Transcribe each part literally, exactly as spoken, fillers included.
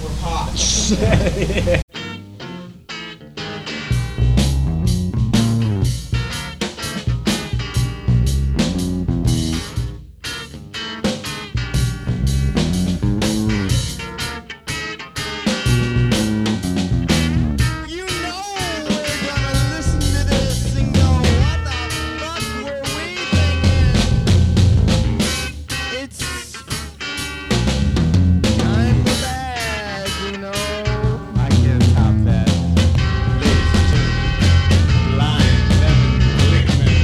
We're hot. You know we're gonna listen to this and go, what the fuck were we thinking? It's time for bad, you know. I can't top that. Ladies and gentlemen, Blind Lemon Glickman.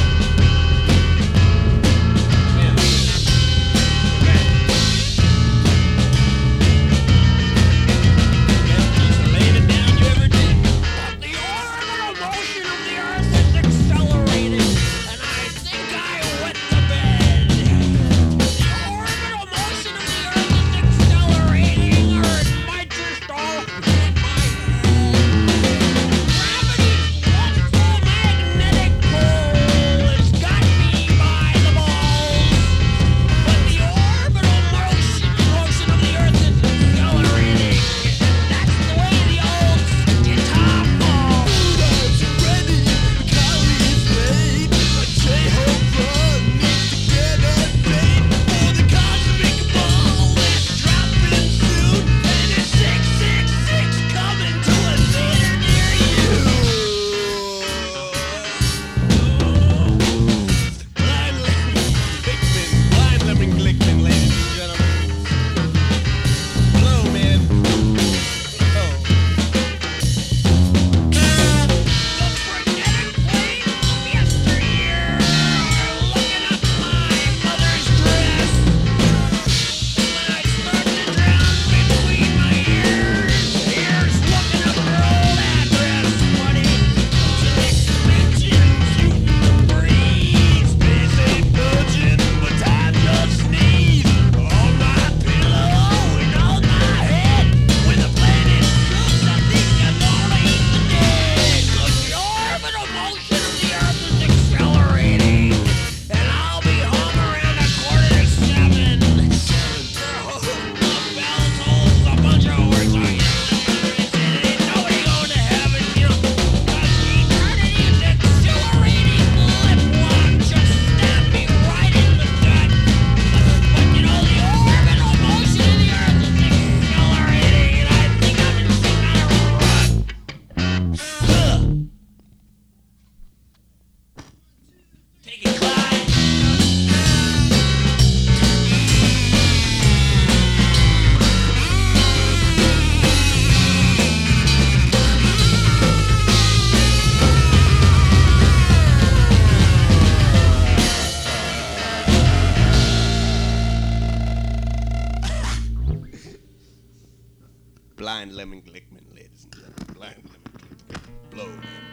Man, man. Best piece of laying it down you ever did. The orbital motion of the Earth is accelerating, and I think I wet the bed. The orbital motion of the Earth is accelerating, or it might just all hit my head. Gravity's electromagnetic pull has got me by the balls, but the orbital motion, motion of the Earth is accelerating. That's the way the old guitar falls. Buddha's ready, Kali's late. A J-Hope run needs to get a date for the cosmic ball that's dropping soon, and it's six six six coming to a theater near you. Blind Lemon Glickman. Blind Lemon Glickman, ladies and gentlemen. Hello, man. Oh. The frenetic flames of yesteryear are looking up my mother's dress. When I start to drown between my ears, here's looking up her old address. Twenty six mentions you breeze. Space ain't budging, but time just sneeze. On my pillow and on my head, when the planet shoots, I think I'm gonna eat the dead. 'Cause the orbital motion of the Earth is accelerating, and I'll be home around a quarter to seven. The bell tolls a bunch of words on yesterday. Ain't nobody going to heaven, you know, 'cause eternity's exhilarating lip lock just stabbed me right in the gut. But you know, the orbital motion of the Earth is accelerating, and I think I'm in some kind of rut. Ugh. Take it, Clyde. Blind Lemon Glickman, ladies and gentlemen. Blind Lemon Glickman. Blow, man.